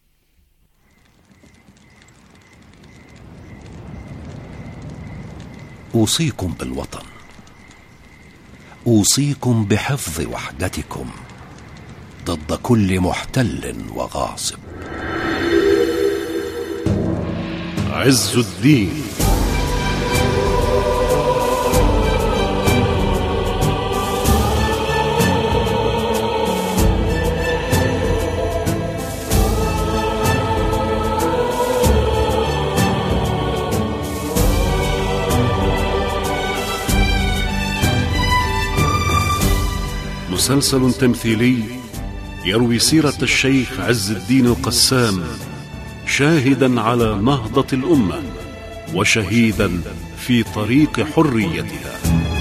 أوصيكم بالوطن، أوصيكم بحفظ وحدتكم ضد كل محتل وغاصب. عز الدين. مسلسل تمثيلي يروي سيرة الشيخ عز الدين القسام، شاهدا على نهضة الأمة وشهيدا في طريق حريتها.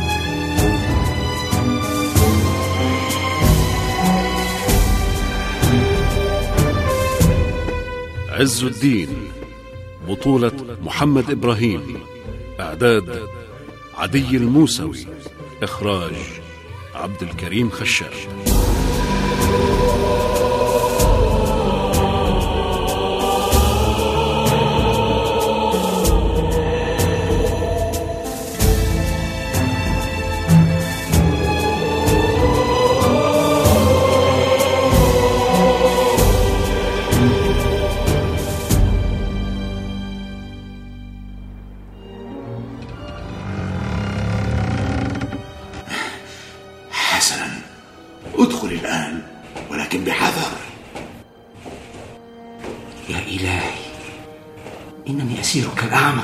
عز الدين، بطولة محمد إبراهيم، إعداد عدي الموسوي، إخراج عبد الكريم خشاش. ادخل الآن، ولكن بحذر. يا إلهي، إنني أسيرك الأعمى.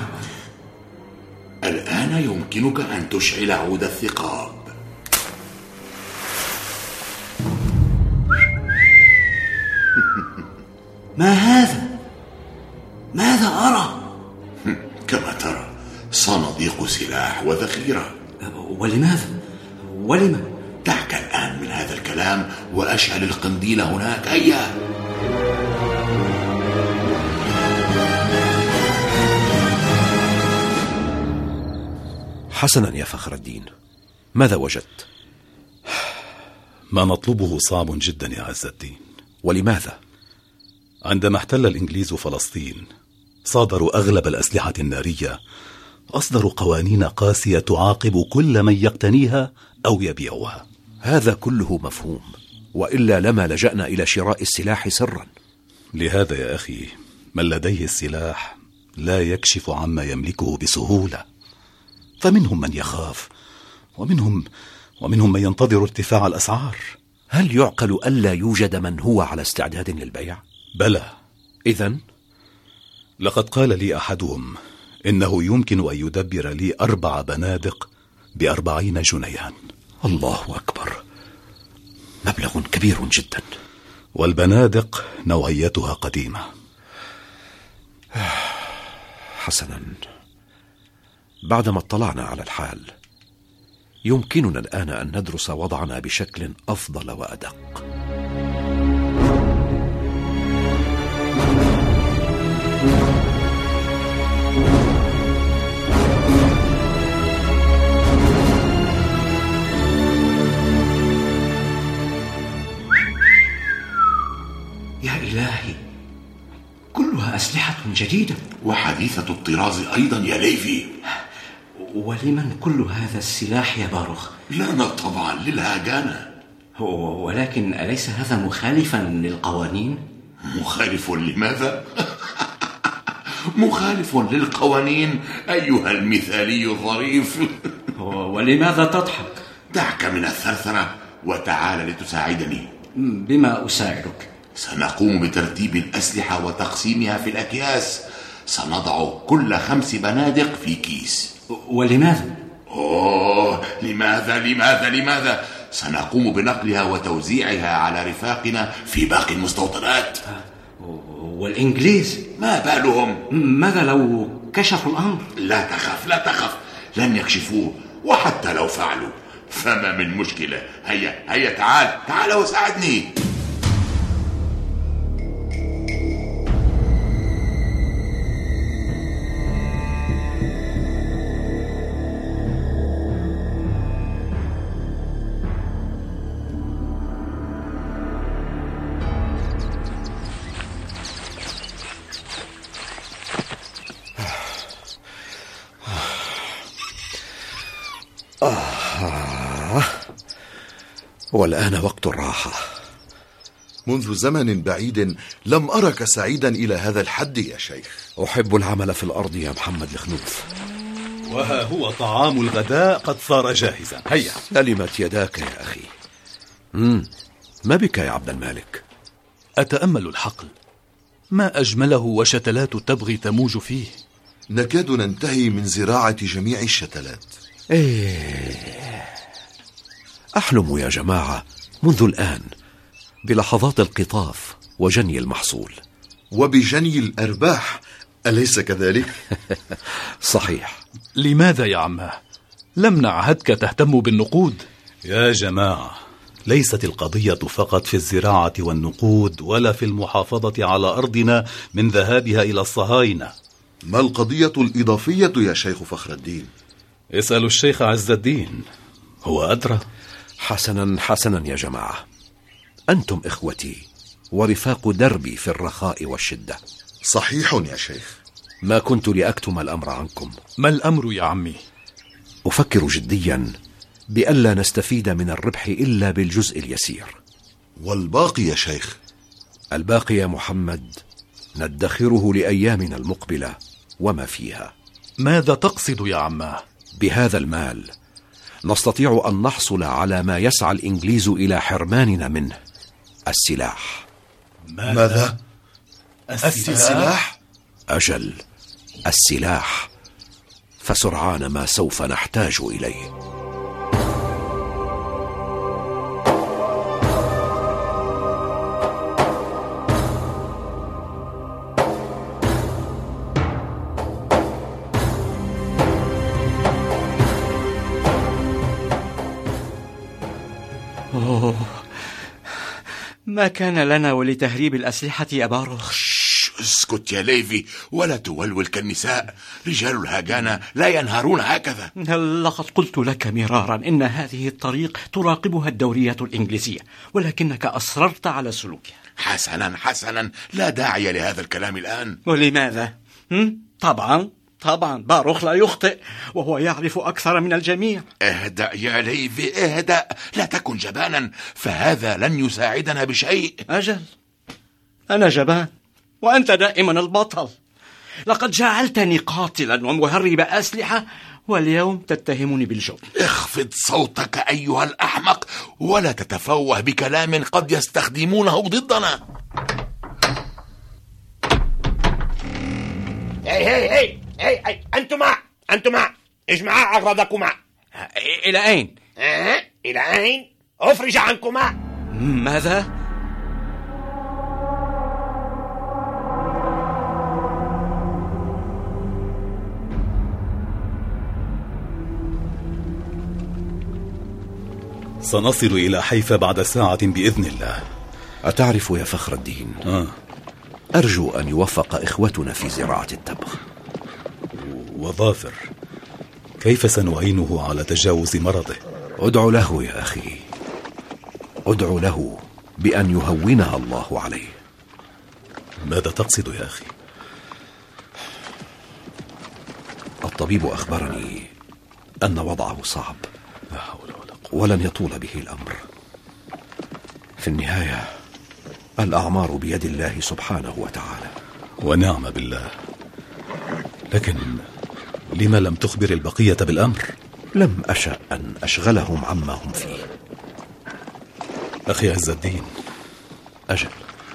الآن يمكنك أن تشعل عود الثقاب. ما هذا؟ ماذا أرى؟ كما ترى، صناديق سلاح وذخيرة. ولماذا؟ ولما؟ دعك الآن من هذا الكلام وأشعل القنديل هناك. هيا. حسنا يا فخر الدين، ماذا وجدت؟ ما نطلبه صعب جدا يا عز الدين. ولماذا؟ عندما احتل الإنجليز فلسطين صادروا أغلب الأسلحة النارية، أصدروا قوانين قاسية تعاقب كل من يقتنيها أو يبيعها. هذا كله مفهوم، وإلا لما لجأنا إلى شراء السلاح سرا. لهذا يا أخي، من لديه السلاح لا يكشف عما يملكه بسهولة، فمنهم من يخاف ومنهم ومنهم من ينتظر ارتفاع الأسعار. هل يعقل ألا يوجد من هو على استعداد للبيع؟ بلى. إذن؟ لقد قال لي أحدهم إنه يمكن أن يدبر لي أربع بنادق بأربعين جنيها. الله أكبر، مبلغ كبير جدا. والبنادق نوعيتها قديمة. حسنا، بعدما اطلعنا على الحال، يمكننا الآن أن ندرس وضعنا بشكل أفضل وأدق. جديدة وحديثة الطراز أيضا يا ليفي. ولمن كل هذا السلاح يا باروخ؟ لنا طبعا للهاجانة. ولكن أليس هذا مخالفا للقوانين؟ مخالف لماذا؟ مخالف للقوانين أيها المثالي الظريف. ولماذا تضحك؟ دعك من الثرثرة وتعال لتساعدني. بما أساعدك؟ سنقوم بترتيب الأسلحة وتقسيمها في الأكياس. سنضع كل خمس بنادق في كيس. ولماذا؟ أوه لماذا لماذا لماذا سنقوم بنقلها وتوزيعها على رفاقنا في باقي المستوطنات. والإنجليز ما بالهم؟ ماذا لو كشفوا الأمر؟ لا تخف لا تخف، لن يكشفوه، وحتى لو فعلوا فما من مشكلة. هيا هيا تعال تعال وساعدني. آه. والآن وقت الراحة. منذ زمن بعيد لم أرك سعيدا إلى هذا الحد يا شيخ. أحب العمل في الأرض يا محمد الخنوف. وها هو طعام الغداء قد صار جاهزا. هيا. سلمت يداك يا أخي. مم. ما بك يا عبد المالك؟ أتأمل الحقل، ما أجمله وشتلات التبغ تموج فيه. نكاد ننتهي من زراعة جميع الشتلات. إيه. أحلم يا جماعة منذ الآن بلحظات القطاف وجني المحصول وبجني الأرباح، أليس كذلك؟ صحيح. لماذا يا عماه لم نعهدك تهتم بالنقود؟ يا جماعة، ليست القضية فقط في الزراعة والنقود ولا في المحافظة على أرضنا من ذهابها إلى الصهاينة. ما القضية الإضافية يا شيخ فخر الدين؟ اسأل الشيخ عز الدين، هو أدرى. حسنا حسنا يا جماعة، أنتم إخوتي ورفاق دربي في الرخاء والشدة. صحيح يا شيخ. ما كنت لأكتم الأمر عنكم. ما الأمر يا عمي؟ أفكر جديا بألا نستفيد من الربح إلا بالجزء اليسير. والباقي يا شيخ؟ الباقي يا محمد ندخره لأيامنا المقبلة وما فيها. ماذا تقصد يا عماه؟ بهذا المال نستطيع أن نحصل على ما يسعى الإنجليز إلى حرماننا منه، السلاح. ماذا؟ السلاح؟ أجل، السلاح، فسرعان ما سوف نحتاج إليه. أوه. ما كان لنا ولتهريب الأسلحة يا باروخ. اسكت يا ليفي ولا تولول كالنساء. رجال الهاجانة لا ينهارون هكذا. لقد قلت لك مرارا إن هذه الطريق تراقبها الدورية الإنجليزية، ولكنك أصررت على سلوكها. حسنا حسنا، لا داعي لهذا الكلام الآن. ولماذا؟ طبعا طبعا باروخ لا يخطئ، وهو يعرف أكثر من الجميع. اهدأ يا ليفي اهدأ، لا تكن جبانا، فهذا لن يساعدنا بشيء. أجل، أنا جبان وأنت دائما البطل. لقد جعلتني قاتلا ومهرب أسلحة، واليوم تتهمني بالجبن. اخفض صوتك أيها الأحمق، ولا تتفوه بكلام قد يستخدمونه ضدنا. هي هي هي هي هي أنتما أنتما اجمعا أغراضكما. إلى أين؟ أه؟ إلى أين؟ أفرج عنكما. ماذا؟ سنصل إلى حيفا بعد ساعة بإذن الله. أتعرف يا فخر الدين، آه. أرجو أن يوفق إخوتنا في زراعة التبغ. وظافر، كيف سنعينه على تجاوز مرضه؟ ادع له يا أخي، ادع له بأن يهونها الله عليه. ماذا تقصد يا أخي؟ الطبيب أخبرني أن وضعه صعب ولن يطول به الأمر. في النهاية الأعمار بيد الله سبحانه وتعالى. ونعم بالله. لكن لما لم تخبر البقية بالأمر؟ لم أشأ أن أشغلهم عما هم فيه. أخي عز الدين، أجل،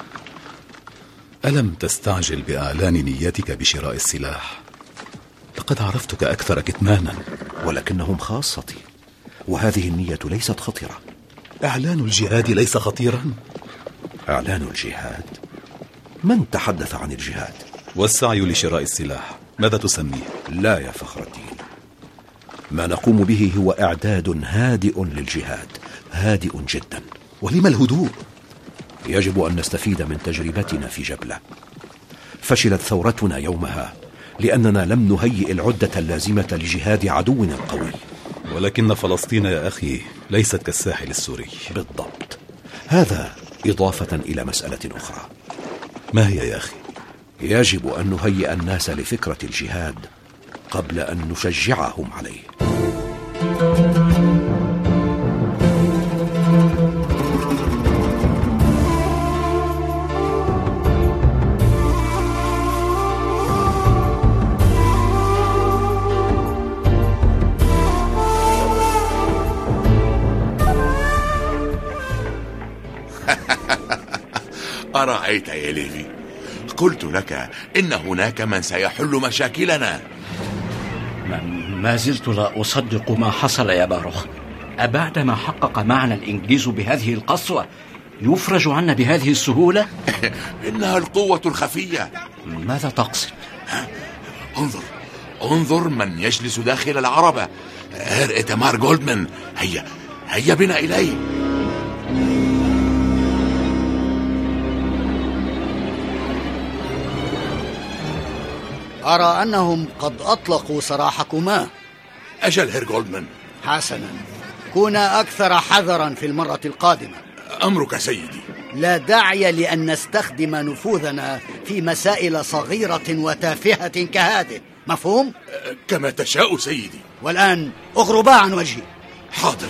ألم تستعجل بإعلان نيتك بشراء السلاح؟ لقد عرفتك أكثر كتمانا. ولكنهم خاصتي، وهذه النية ليست خطيرة. إعلان الجهاد ليس خطيرا؟ إعلان الجهاد؟ من تحدث عن الجهاد؟ والسعي لشراء السلاح ماذا تسميه؟ لا يا فخر الدين، ما نقوم به هو إعداد هادئ للجهاد، هادئ جدا. ولما الهدوء؟ يجب أن نستفيد من تجربتنا في جبلة. فشلت ثورتنا يومها لأننا لم نهيئ العدة اللازمة لجهاد عدونا القوي. ولكن فلسطين يا أخي ليست كالساحل السوري. بالضبط، هذا إضافة إلى مسألة أخرى. ما هي يا أخي؟ يجب أن نهيئ الناس لفكرة الجهاد قبل أن نشجعهم عليه. أرأيت يا ليفي؟ قلت لك إن هناك من سيحل مشاكلنا. ما زلت لا أصدق ما حصل يا باروخ. أبعدما حقق معنا الإنجليز بهذه القسوة يفرج عنا بهذه السهولة؟ إنها القوة الخفية. ماذا تقصد؟ انظر انظر من يجلس داخل العربة. هير إيتمار جولدمان. هيا هيا بنا إليه. أرى أنهم قد أطلقوا سراحكما. أجل هير جولدمان. حسنا، كونا أكثر حذرا في المرة القادمة. أمرك سيدي. لا داعي لأن نستخدم نفوذنا في مسائل صغيرة وتافهة كهذه، مفهوم؟ كما تشاء سيدي. والآن اغربا عن وجهي. حاضر.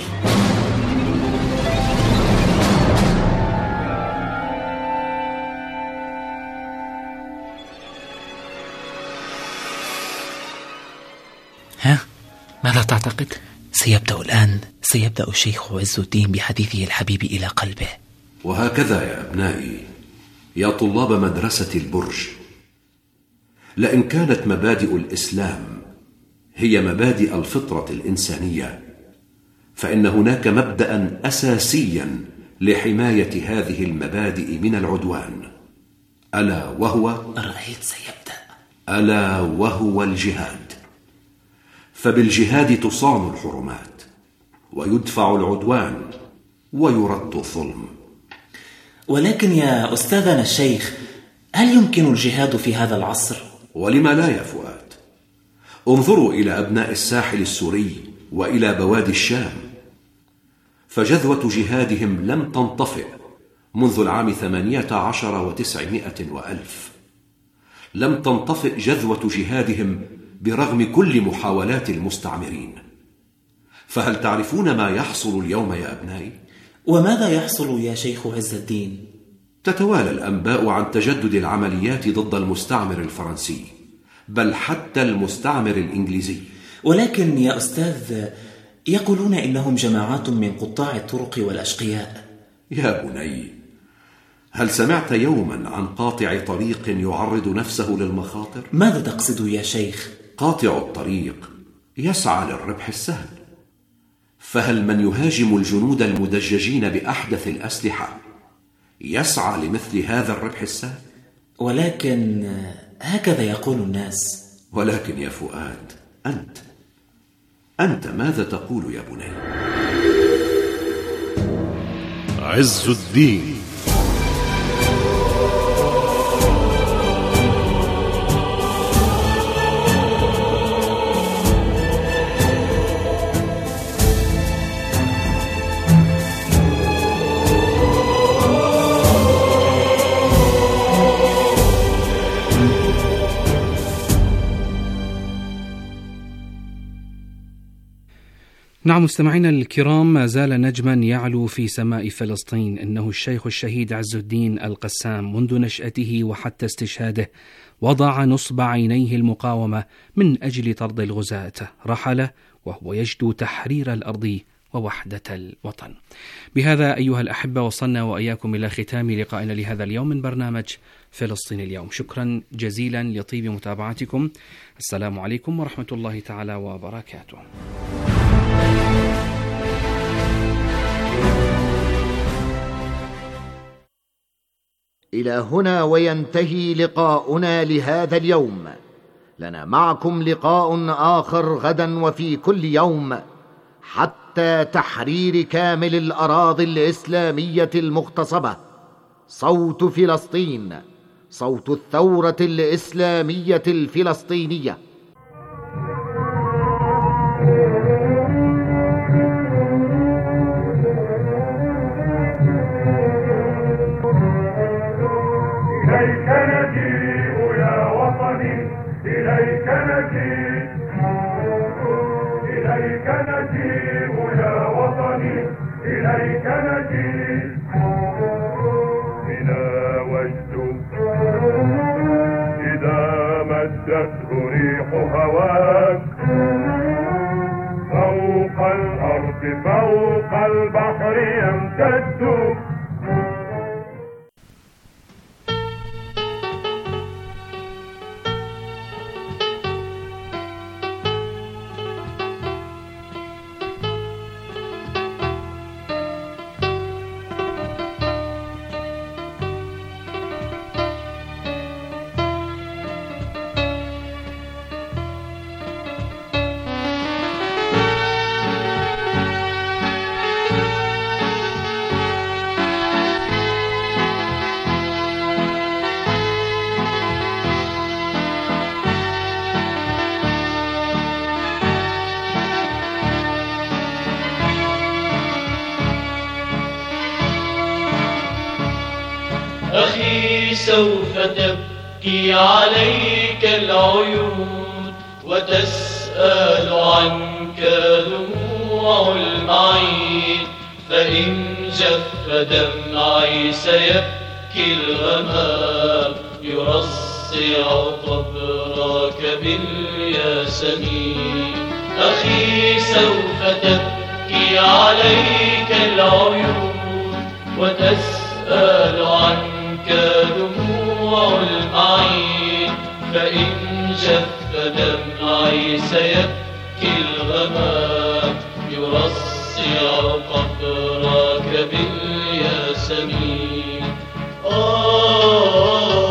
ها؟ ماذا تعتقد؟ سيبدأ الآن سيبدأ الشيخ عز الدين بحديثه الحبيب إلى قلبه. وهكذا يا أبنائي يا طلاب مدرسة البرج، لئن كانت مبادئ الإسلام هي مبادئ الفطرة الإنسانية، فإن هناك مبدأ أساسيا لحماية هذه المبادئ من العدوان، ألا وهو رأيت سيبدأ ألا وهو الجهاد. فبالجهاد تصان الحرمات ويدفع العدوان ويرد الظلم. ولكن يا أستاذنا الشيخ، هل يمكن الجهاد في هذا العصر؟ ولما لا يا فؤاد؟ انظروا إلى أبناء الساحل السوري وإلى بوادي الشام، فجذوة جهادهم لم تنطفئ منذ العام ثمانية عشر وتسعمائة وألف. لم تنطفئ جذوة جهادهم برغم كل محاولات المستعمرين. فهل تعرفون ما يحصل اليوم يا أبنائي؟ وماذا يحصل يا شيخ عز الدين؟ تتوالى الأنباء عن تجدد العمليات ضد المستعمر الفرنسي، بل حتى المستعمر الإنجليزي. ولكن يا أستاذ، يقولون إنهم جماعات من قطاع الطرق والأشقياء. يا بني، هل سمعت يوما عن قاطع طريق يعرض نفسه للمخاطر؟ ماذا تقصد يا شيخ؟ قاطع الطريق يسعى للربح السهل، فهل من يهاجم الجنود المدججين بأحدث الأسلحة يسعى لمثل هذا الربح السهل؟ ولكن هكذا يقول الناس. ولكن يا فؤاد، أنت أنت ماذا تقول يا بني؟ عز الدين. نعم مستمعينا الكرام، ما زال نجما يعلو في سماء فلسطين، إنه الشيخ الشهيد عز الدين القسام منذ نشأته وحتى استشهاده وضع نصب عينيه المقاومة من أجل طرد الغزاة، رحل وهو يجدو تحرير الأرض ووحدة الوطن. بهذا أيها الأحبة وصلنا وإياكم إلى ختام لقائنا لهذا اليوم من برنامج فلسطين اليوم. شكرا جزيلا لطيب متابعتكم. السلام عليكم ورحمة الله تعالى وبركاته. إلى هنا وينتهي لقاؤنا لهذا اليوم. لنا معكم لقاء آخر غدا وفي كل يوم حتى تحرير كامل الأراضي الإسلامية المغتصبة. صوت فلسطين، صوت الثورة الإسلامية الفلسطينية. إليك نجيء يا وطني، إليك نجيء، إليك نجيء يا وطني، إليك نجيء. بنا وجد إذا مدته ريح هواك، فوق الأرض فوق البحر يمتد. أخي سوف تبكي عليك العيون وتسأل عنك دموع المعين، فإن جف دمعي سيبكي الغمام يرصع قبرك بالياسمين. أخي سوف تبكي عليك العيون وتسأل عنك دموع المعين، فإن جف دمعي سيبكي الغمام يرصع قبرك بالياسمين. آه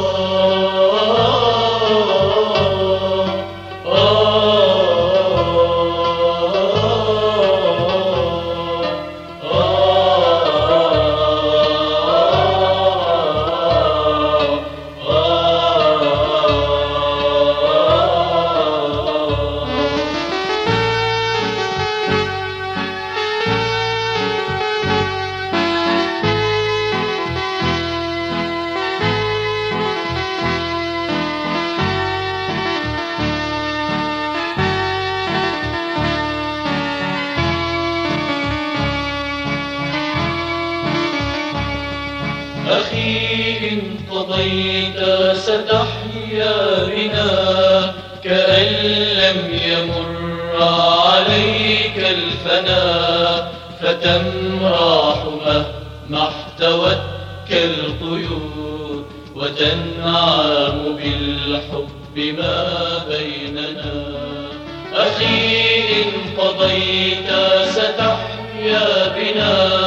أخي إن قضيت ستحيا بنا كأن لم يمر عليك الفنا، فتمرح مهما احتوتك القيود وتنعم بالحب ما بيننا. أخي إن قضيت ستحيا بنا